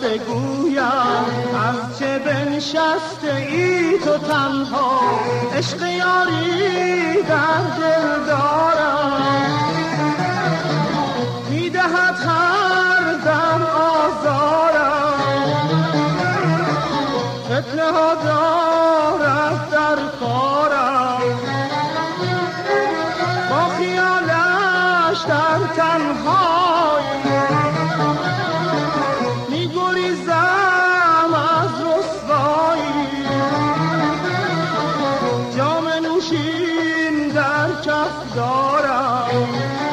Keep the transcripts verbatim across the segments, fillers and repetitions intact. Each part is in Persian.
بگویم از چه بنشسته ای تو تنها، عشق یاری در دل دارم، میدهد هر دم آزارم، فتنه ها دارد در کارم، با خیالش در تنهایی میگریزم از رسوایی، جام نوشین در کف دارم،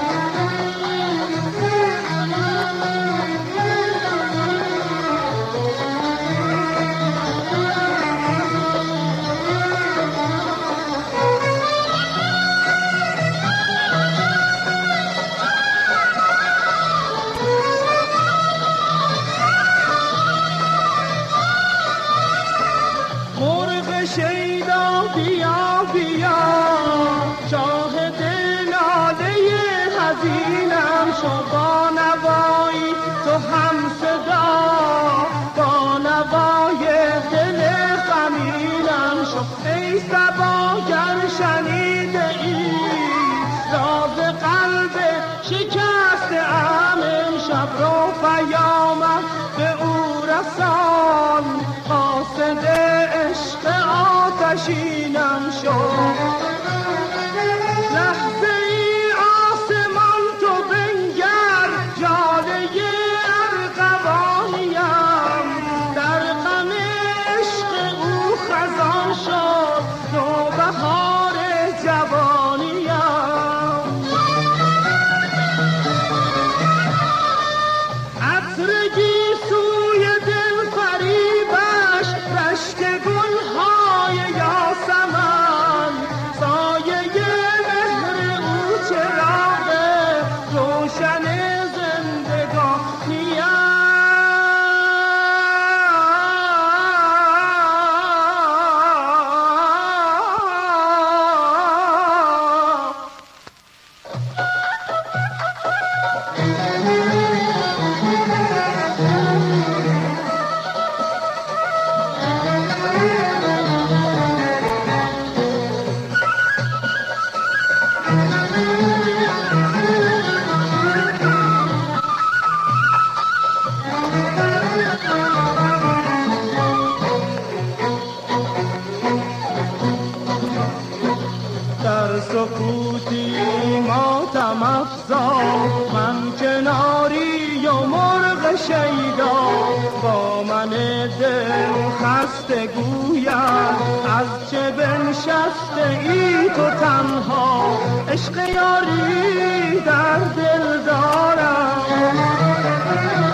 شیدا بیا بیا شاهد لاله حزینم شو، با نوایی تو هم صدا، با نوای دل غمینم شو، ای صبا گر شنیده ای راز قلب شکسته ام، امشب رو پیامم به او رسان، قاصد عشق آتشینم شو، لحظه ای آسمان تو بنگر جاله ارغوانیم، در غم عشق او خزان شد نوبهار جوانیم، عطرگی سوی دل فریبش رشک گلهای یاسمن، سایه مهر او چراغ روشن زندگانیم، در سکوتی ماتم افزا من کناری و مرغ شیدا، با من دل خسته گویم از چه بنشسته ای تو تنها، عشق یاری در دل دارم،